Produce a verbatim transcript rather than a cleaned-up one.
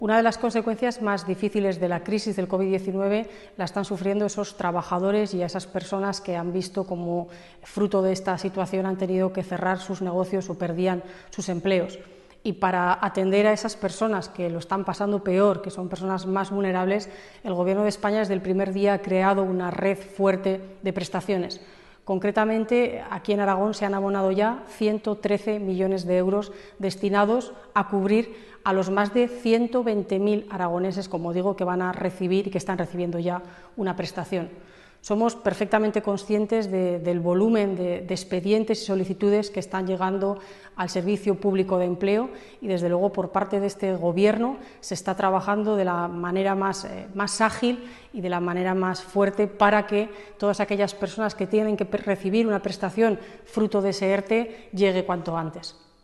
Una de las consecuencias más difíciles de la crisis del COVID diecinueve la están sufriendo esos trabajadores y esas personas que han visto como fruto de esta situación han tenido que cerrar sus negocios o perdían sus empleos. Y para atender a esas personas que lo están pasando peor, que son personas más vulnerables, el Gobierno de España desde el primer día ha creado una red fuerte de prestaciones. Concretamente, aquí en Aragón se han abonado ya ciento trece millones de euros destinados a cubrir a los más de ciento veinte mil aragoneses, como digo, que van a recibir y que están recibiendo ya una prestación. Somos perfectamente conscientes de, del volumen de, de expedientes y solicitudes que están llegando al Servicio Público de Empleo y, desde luego, por parte de este Gobierno se está trabajando de la manera más, eh, más ágil y de la manera más fuerte para que todas aquellas personas que tienen que recibir una prestación fruto de ese ERTE llegue cuanto antes.